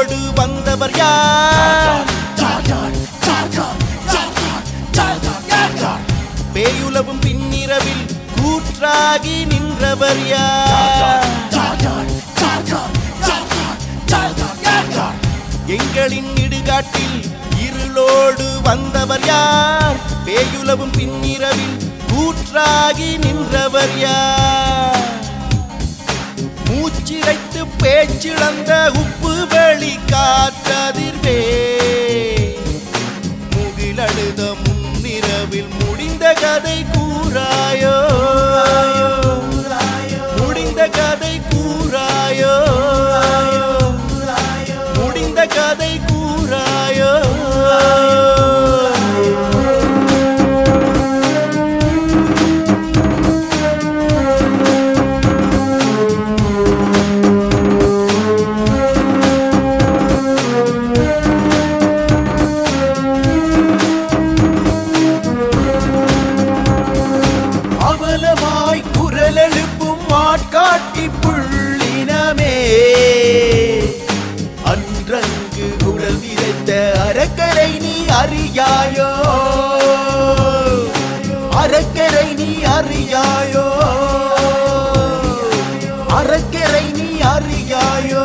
இருளோடு வந்தவர் யார்? பேயுலவும் பின்னிரவில் கூற்றாகி நின்றவர் யார்? எங்களின் இடுகாட்டில் இருளோடு வந்தவர் யார்? பேயுலவும் பின்னிரவில் கூற்றாகி நின்றவர் யார்? மூச்சிரைத்து பேச்சிழந்த உப்பு வெளி காற்றதிர்வே முகிலழுத முன்னிரவில் முடிந்த கதை கூறாயோ, முடிந்த கதை கூறாயோ, முடிந்த கதை கூறாயோ. காட்டி புள்ளினமே அன்றங்கு உடல் விதைத்த அரக்கரை நீ அறியாயோ, அரக்கரை நீ அறியாயோ, அரக்கரை நீ அறியாயோ.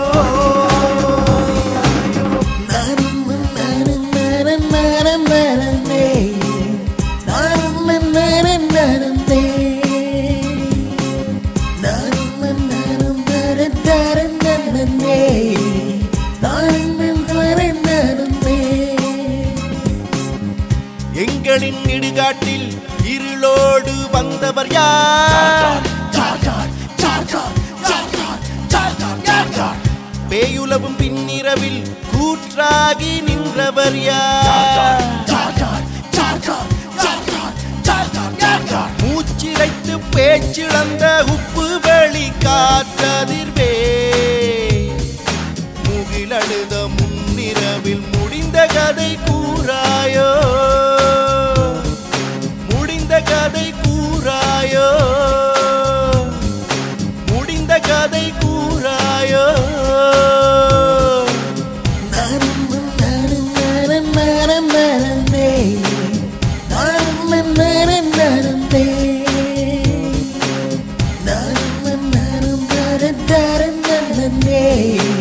எங்களின் இடுகாட்டில் இருளோடு வந்தவர் யார்? பேயுலவும் பின்னிரவில் கூற்றாகி நின்றவர் யார்? மூச்சிரைத்து பேச்சிழந்த உப்பு வெளி காற்றதிர்வே முகிலழுத முன்னிரவில் முடிந்த கதை கூறாயோ, முடிந்த கதை கூறாயோ, முடிந்த கதை கூறாயோ. Hey